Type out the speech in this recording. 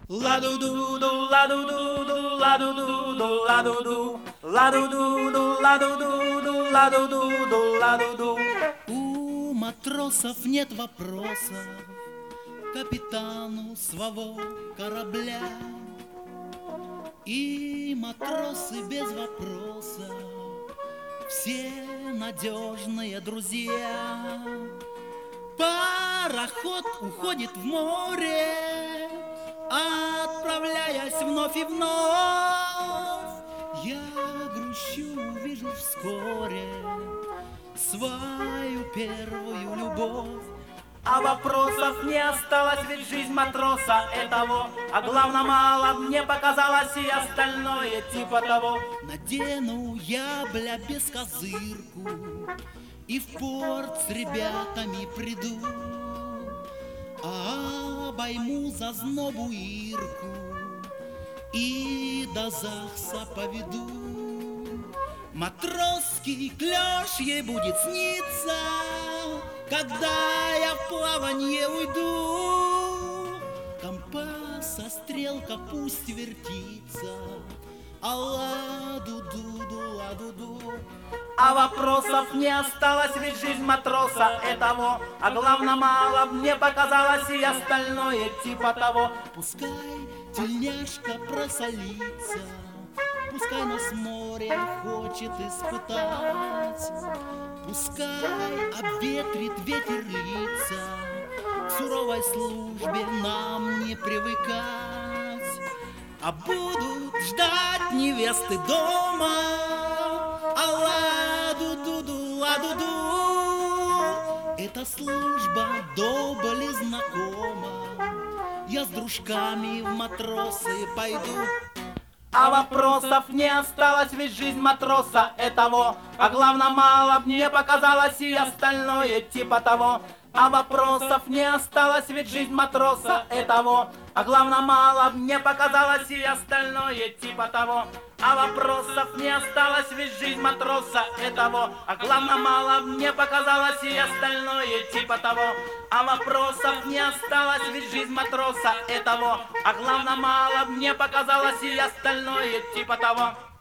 Ла-ду-ду-ду, ла-ду-ду-ду, ла-ду-ду-ду, ла-ду-ду, ла-ду-ду-ду, ла-ду-ду-ду, ла-ду-ду-ду, ла-ду-ду. У матросов нет вопроса капитану своего корабля. И матросы без вопроса все надежные друзья. Пароход уходит в море, отправляясь вновь и вновь. Я грущу, увижу вскоре свою первую любовь. А вопросов не осталось, ведь жизнь матроса этого. А главное, мало мне показалось и остальное типа того. Надену я, бля, бескозырку и в порт с ребятами приду, а обойму за знобу Ирку и до Захса поведу. Матросский клёш ей будет сниться, когда я в плаванье уйду. Компас, а стрелка пусть вертится, а ла-ду-ду-ду, ла-ду-ду. А вопросов не осталось, ведь жизнь матроса этого. А главное, мало мне показалось и остальное типа того. Пускай тельняшка просолится, пускай нас море хочет испытать, пускай обветрит ветерица, к суровой службе нам не привыкать. А будут ждать невесты дома, а ла-ду-ду-ду, ла-ду-ду. Эта служба до боли знакома, я с дружками в матросы пойду. А вопросов не осталось, ведь жизнь матроса этого. А главное, мало мне показалось и остальное типа того. А вопросов не осталось, ведь жизнь матроса этого. А главное, мало мне показалось и остальное типа того. А вопросов не осталось, ведь жизнь матроса этого. А главное, мало мне показалось и остальное типа того. А вопросов не осталось, ведь жизнь матроса этого. А главное, мало мне показалось и остальное типа того.